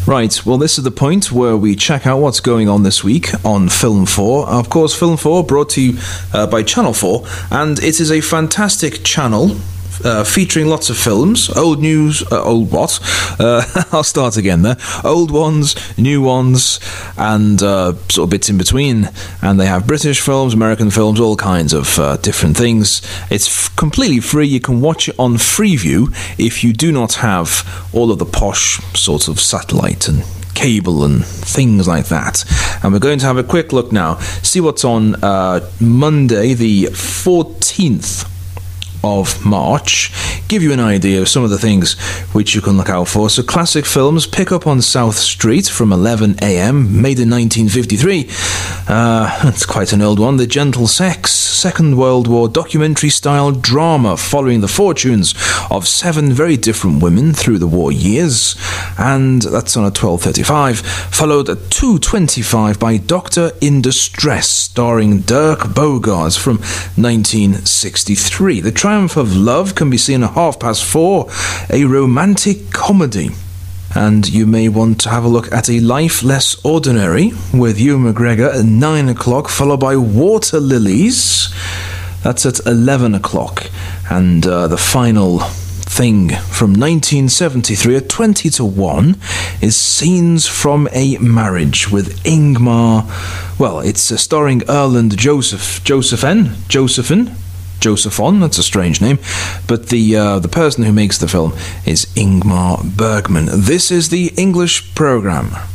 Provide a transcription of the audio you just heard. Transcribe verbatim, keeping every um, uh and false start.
Right, well, this is the point where we check out what's going on this week on Film four. Of course, Film four brought to you uh, by Channel four, and it is a fantastic channel uh, featuring lots of films, old news, uh, old what? Uh, I'll start again there. Old ones, new ones, and uh, sort of bits in between. And they have British films, American films, all kinds of uh, different things. It's f- completely free. You can watch it on Freeview if you do not have all of the posh sorts of satellite and cable and things like that. And we're going to have a quick look now, see what's on uh, Monday the fourteenth of March, give you an idea of some of the things which you can look out for. So classic films pick up on South Street from eleven a.m, made in nineteen fifty-three. Uh, it's quite an old one. The Gentle Sex, Second World War documentary-style drama following the fortunes of seven very different women through the war years. And that's on at twelve thirty-five. Followed at two twenty-five by Doctor in Distress, starring Dirk Bogarts from nineteen sixty-three. The Triumph of Love can be seen at half past four, a romantic comedy. And you may want to have a look at A Life Less Ordinary with Ewan McGregor at nine o'clock, followed by Water Lilies. That's at eleven o'clock. And uh, the final thing from nineteen seventy-three at twenty to one is Scenes from a Marriage with Ingmar. Well, it's uh, starring Erland Joseph, Josephine, Josephine, Josephon, that's a strange name, but the uh, the person who makes the film is Ingmar Bergman. This is the English programme.